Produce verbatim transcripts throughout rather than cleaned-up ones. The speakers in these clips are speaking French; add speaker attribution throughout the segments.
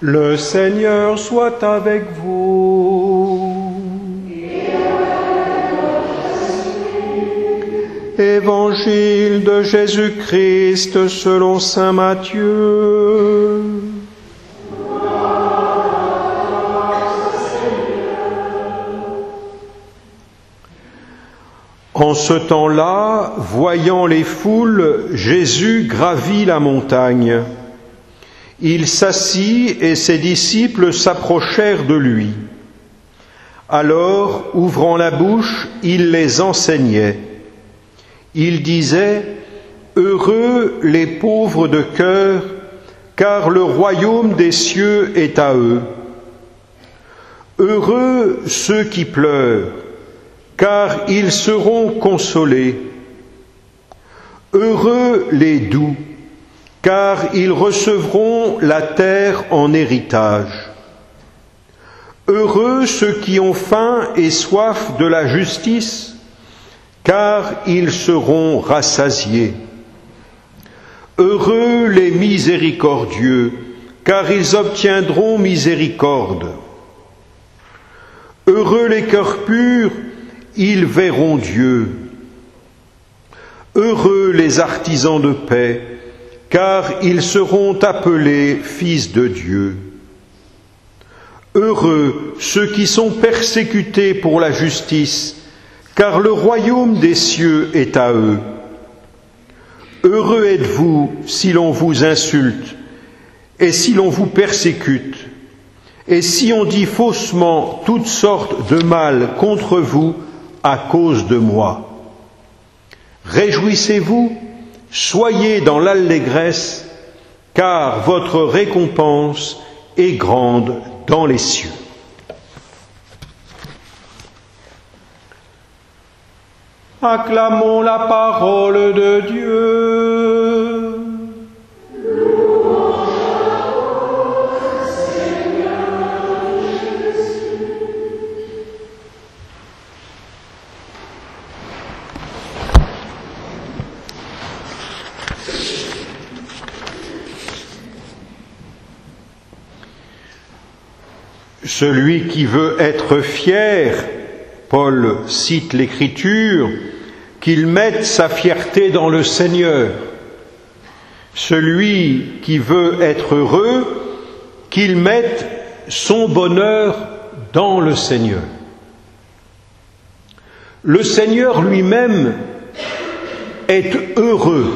Speaker 1: Le Seigneur soit avec vous. Évangile de Jésus-Christ selon saint Matthieu. En ce temps-là, voyant les foules, Jésus gravit la montagne. Il s'assit et ses disciples s'approchèrent de lui. Alors, ouvrant la bouche, il les enseignait. Il disait : « Heureux les pauvres de cœur, car le royaume des cieux est à eux. Heureux ceux qui pleurent, car ils seront consolés. Heureux les doux, car ils recevront la terre en héritage. Heureux ceux qui ont faim et soif de la justice, car ils seront rassasiés. Heureux les miséricordieux, car ils obtiendront miséricorde. Heureux les cœurs purs, ils verront Dieu. Heureux les artisans de paix, car ils seront appelés fils de Dieu. Heureux ceux qui sont persécutés pour la justice, car le royaume des cieux est à eux. Heureux êtes-vous si l'on vous insulte, et si l'on vous persécute, et si on dit faussement toutes sortes de mal contre vous à cause de moi. Réjouissez-vous, soyez dans l'allégresse, car votre récompense est grande dans les cieux. » Acclamons la parole de Dieu. Celui qui veut être fier, Paul cite l'Écriture, qu'il mette sa fierté dans le Seigneur. Celui qui veut être heureux, qu'il mette son bonheur dans le Seigneur. Le Seigneur lui-même est heureux.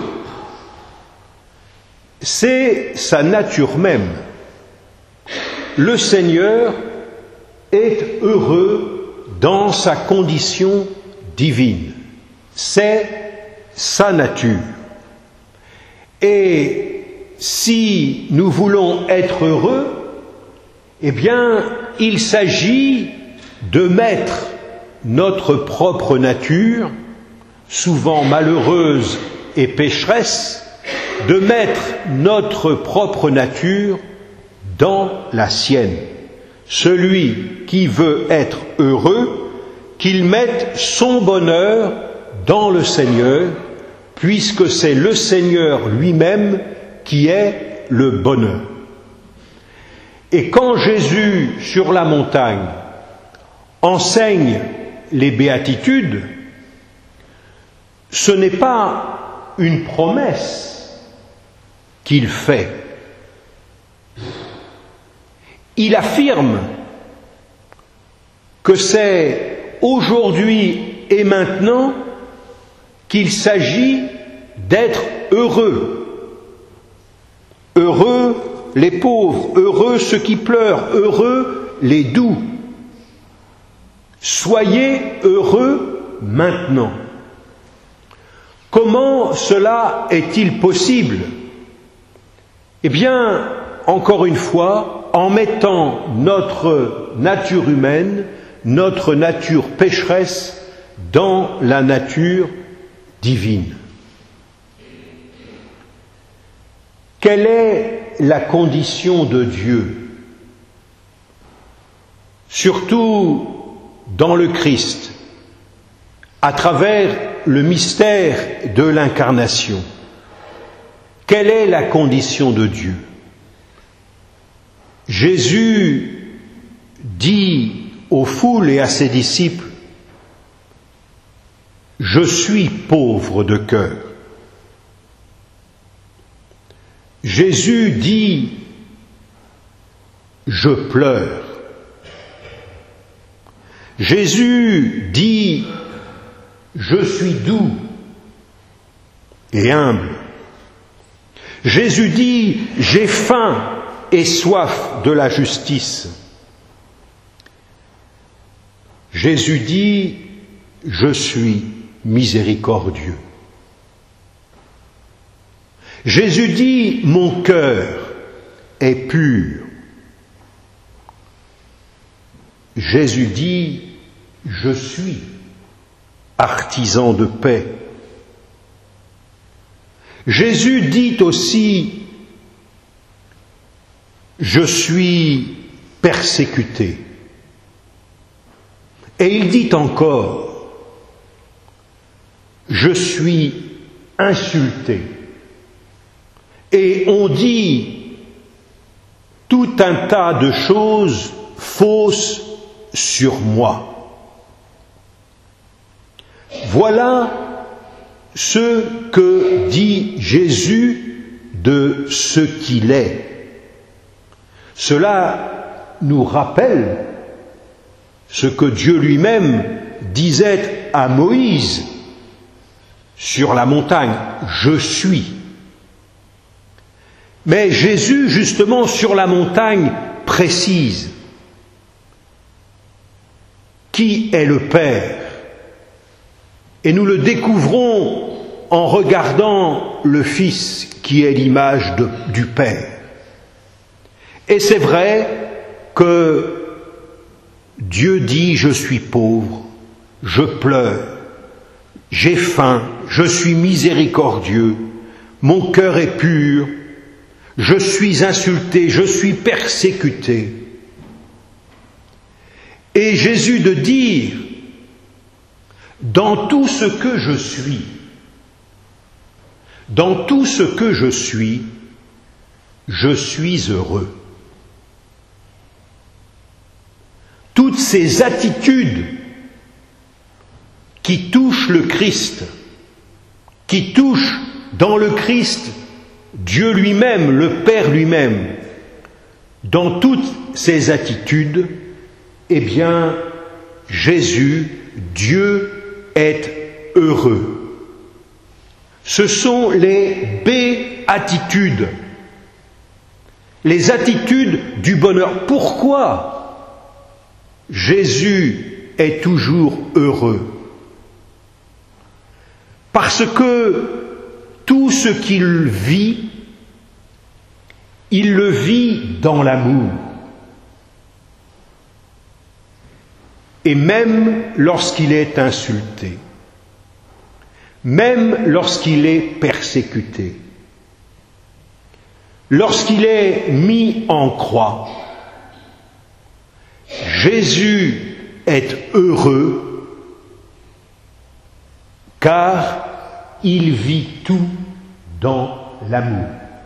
Speaker 1: C'est sa nature même. Le Seigneur est heureux dans sa condition divine. C'est sa nature. Et si nous voulons être heureux, eh bien, il s'agit de mettre notre propre nature, souvent malheureuse et pécheresse, de mettre notre propre nature dans la sienne. Celui qui veut être heureux, qu'il mette son bonheur dans le Seigneur, puisque c'est le Seigneur lui-même qui est le bonheur. Et quand Jésus, sur la montagne, enseigne les béatitudes, ce n'est pas une promesse qu'il fait. Il affirme que c'est aujourd'hui et maintenant qu'il s'agit d'être heureux. Heureux les pauvres, heureux ceux qui pleurent, heureux les doux. Soyez heureux maintenant. Comment cela est-il possible ? Eh bien, encore une fois, en mettant notre nature humaine, notre nature pécheresse, dans la nature divine. Quelle est la condition de Dieu ? Surtout dans le Christ, à travers le mystère de l'incarnation. Quelle est la condition de Dieu ? Jésus dit aux foules et à ses disciples, « Je suis pauvre de cœur ». Jésus dit, « Je pleure ». Jésus dit, « Je suis doux et humble ». Jésus dit, « J'ai faim et soif de la justice ». Jésus dit, « Je suis miséricordieux ». Jésus dit, « Mon cœur est pur ». Jésus dit, « Je suis artisan de paix ». Jésus dit aussi, « Je suis persécuté ». Et il dit encore, « Je suis insulté ». Et on dit tout un tas de choses fausses sur moi. Voilà ce que dit Jésus de ce qu'il est. Cela nous rappelle ce que Dieu lui-même disait à Moïse sur la montagne, « Je suis ». Mais Jésus, justement, sur la montagne, précise qui est le Père. Et nous le découvrons en regardant le Fils qui est l'image de, du Père. Et c'est vrai que Dieu dit « Je suis pauvre, je pleure, j'ai faim, je suis miséricordieux, mon cœur est pur, je suis insulté, je suis persécuté. » Et Jésus de dire « Dans tout ce que je suis, dans tout ce que je suis, je suis heureux. » Toutes ces attitudes qui touchent le Christ, qui touchent dans le Christ Dieu lui-même, le Père lui-même, dans toutes ces attitudes, eh bien, Jésus, Dieu, est heureux. Ce sont les béatitudes, les attitudes du bonheur. Pourquoi Jésus est toujours heureux? Parce que tout ce qu'il vit, il le vit dans l'amour. Et même lorsqu'il est insulté, même lorsqu'il est persécuté, lorsqu'il est mis en croix, Jésus est heureux car il vit tout dans l'amour.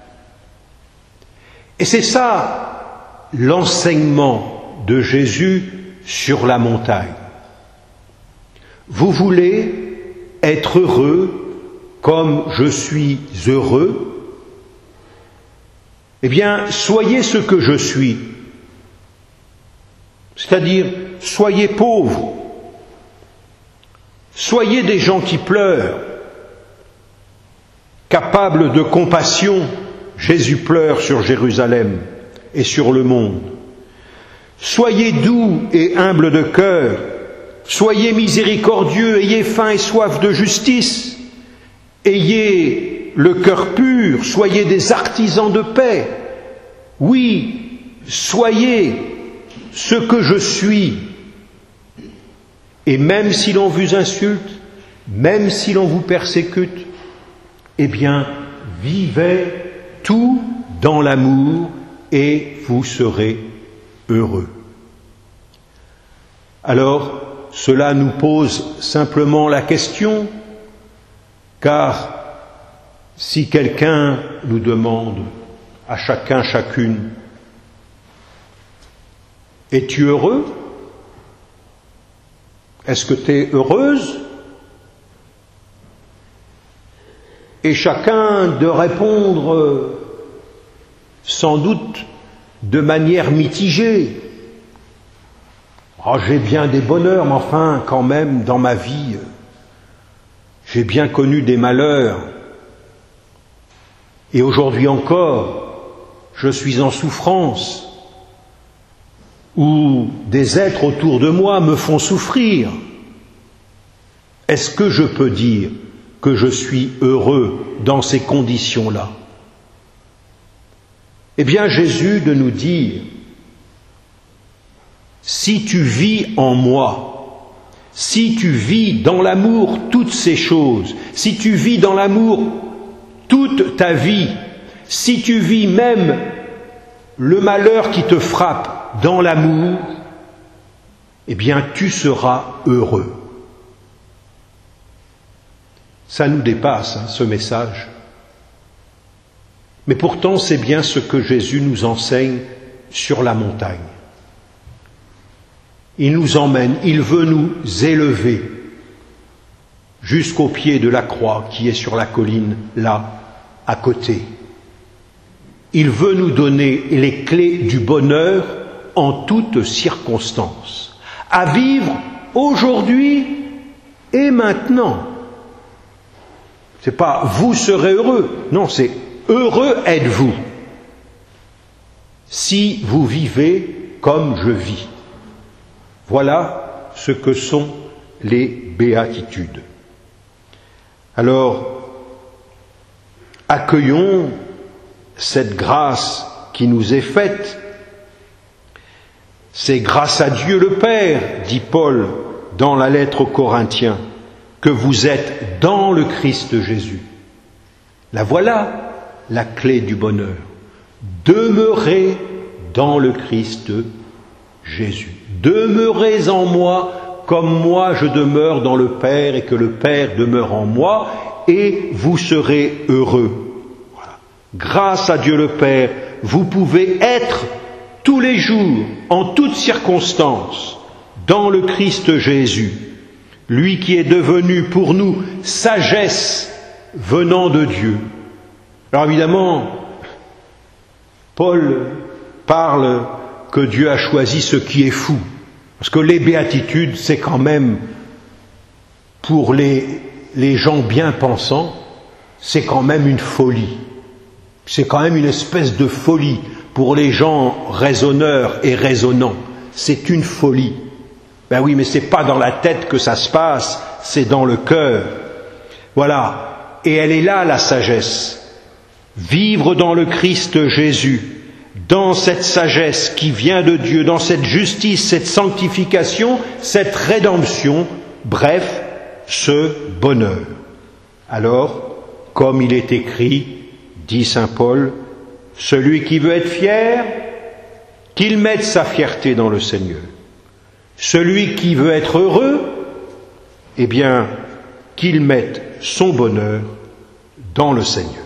Speaker 1: Et c'est ça l'enseignement de Jésus sur la montagne. Vous voulez être heureux comme je suis heureux? Eh bien, soyez ce que je suis. C'est-à-dire, soyez pauvres, soyez des gens qui pleurent, capables de compassion. Jésus pleure sur Jérusalem et sur le monde. Soyez doux et humbles de cœur, soyez miséricordieux, ayez faim et soif de justice, ayez le cœur pur, soyez des artisans de paix. Oui, soyez ce que je suis. Et même si l'on vous insulte, même si l'on vous persécute, eh bien, vivez tout dans l'amour et vous serez heureux. Alors, cela nous pose simplement la question, car si quelqu'un nous demande, à chacun, chacune, Es-tu heureux? Est-ce que tu es heureuse? Et chacun de répondre sans doute de manière mitigée. Oh, j'ai bien des bonheurs, mais enfin, quand même, dans ma vie, j'ai bien connu des malheurs. Et aujourd'hui encore, je suis en souffrance, ou des êtres autour de moi me font souffrir. Est-ce que je peux dire que je suis heureux dans ces conditions-là? Eh bien, Jésus de nous dire, si tu vis en moi, si tu vis dans l'amour toutes ces choses, si tu vis dans l'amour toute ta vie, si tu vis même le malheur qui te frappe dans l'amour, eh bien tu seras heureux. Ça nous dépasse, hein, ce message. Mais pourtant, c'est bien ce que Jésus nous enseigne sur la montagne. Il nous emmène, il veut nous élever jusqu'au pied de la croix qui est sur la colline, là, à côté. Il veut nous donner les clés du bonheur en toutes circonstances, à vivre aujourd'hui et maintenant. C'est pas vous serez heureux, non, c'est heureux êtes-vous si vous vivez comme je vis. Voilà ce que sont les béatitudes. Alors, accueillons cette grâce qui nous est faite. C'est grâce à Dieu le Père, dit Paul dans la lettre aux Corinthiens, que vous êtes dans le Christ Jésus. La voilà, la clé du bonheur. Demeurez dans le Christ Jésus. Demeurez en moi comme moi je demeure dans le Père et que le Père demeure en moi et vous serez heureux. Voilà. Grâce à Dieu le Père, vous pouvez être tous les jours, en toutes circonstances, dans le Christ Jésus, lui qui est devenu pour nous sagesse venant de Dieu. Alors évidemment, Paul parle que Dieu a choisi ce qui est fou. Parce que les béatitudes, c'est quand même, pour les, les gens bien pensants, c'est quand même une folie. C'est quand même une espèce de folie. Pour les gens raisonneurs et raisonnants, c'est une folie. Ben oui, mais c'est pas dans la tête que ça se passe, c'est dans le cœur. Voilà. Et elle est là, la sagesse. Vivre dans le Christ Jésus, dans cette sagesse qui vient de Dieu, dans cette justice, cette sanctification, cette rédemption, bref, ce bonheur. Alors, comme il est écrit, dit saint Paul, celui qui veut être fier, qu'il mette sa fierté dans le Seigneur. Celui qui veut être heureux, eh bien, qu'il mette son bonheur dans le Seigneur.